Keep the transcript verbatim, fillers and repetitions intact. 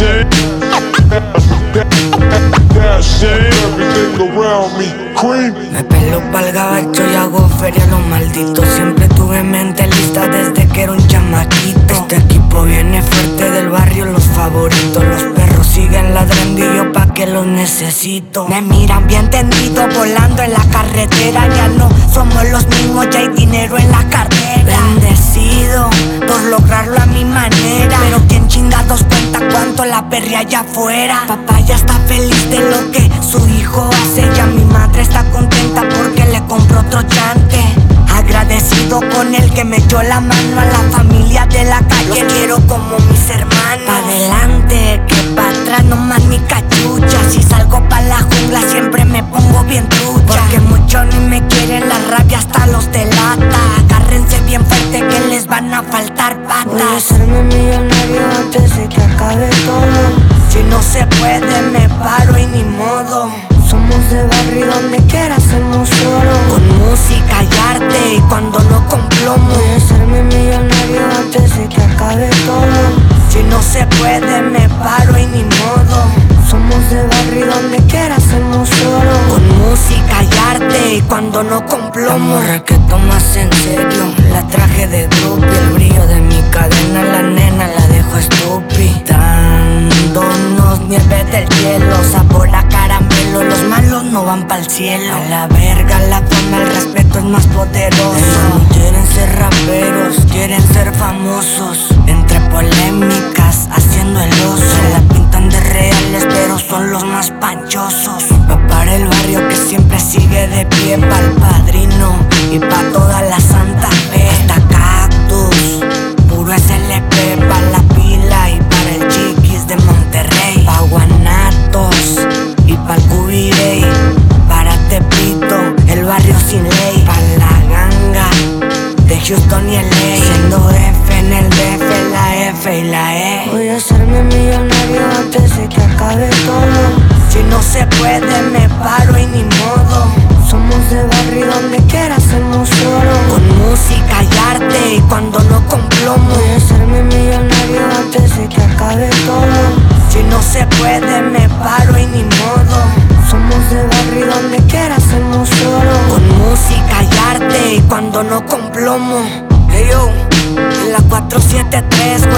shit, that shit, everything around me cream. Me pelo pa'l gabacho y hago feria a los malditos. Siempre tuve mente lista desde que era un chamaquito. Este equipo viene fuerte del barrio, los favoritos. Los perros siguen ladrando y yo pa' que los necesito. Me miran bien tendido volando en la carretera. Ya no somos los mismos, ya hay dinero en la cartera. Bendecido por lograrlo a mi manera, pero quien chingados cuenta cuánto la perrea allá afuera. Papá ya está feliz de lo que su hijo hace. Ya mi madre está contenta porque le compró otro chante. Agradecido con el que me echó la mano, a la familia de la calle los quiero como mis hermanos. Pa' adelante, que pa' atrás nomás mi cachucha. Si salgo pa' la jungla siempre me pongo bien trucha, porque muchos ni me quieren, la rabia hasta los delata. Agárrense bien fuerte que les van a faltar patas. Voy a hacerme millonario antes de que acabe todo. Si no se puede me paro y ni modo. Somos de barrio, donde quiera hacemos oro. Con música y arte y cuando no con plomo. Voy a hacerme millonario antes de que acabe todo. Si no se puede me paro y ni modo. Somos de barrio, donde quiera hacemos oro. Con música y arte y cuando no con plomo. La morra que tomas en serio, la traje de groupie. El brillo de mi cadena, la nena la dejo estúpida. Dándonos nieve del hielo, sabor a caramelo. Los malos no van pa'l cielo. A la verga la fama, el respeto es más poderoso. Ellos no quieren ser raperos, quieren ser famosos. Entre polémicas, haciendo el oso. Se la pintan de reales, pero son los más panchosos. Va para el barrio que siempre sigue de pie, pa'l padrino y pa' toda la Santa Fe. Hasta Cactus, puro S L P pa' la pila y para el Chiquis de Monterrey. Pa' Guanatos y pa'l Cubirey, para Tepito, el barrio sin ley. Pa' la ganga de Houston y L A, siendo F en el D F, la F y la E. Voy a hacerme millonario antes de que acabe todo. Si no se puede me paro y ni modo. Somos de barrio, donde quiera hacemos oro. Con música y arte y cuando no con plomo. Voy a hacerme millonario antes de que acabe todo. Si no se puede me paro y ni modo. Somos de barrio, donde quiera hacemos oro. Con música y arte y cuando no con plomo. Hey yo, en la cuatro siete tres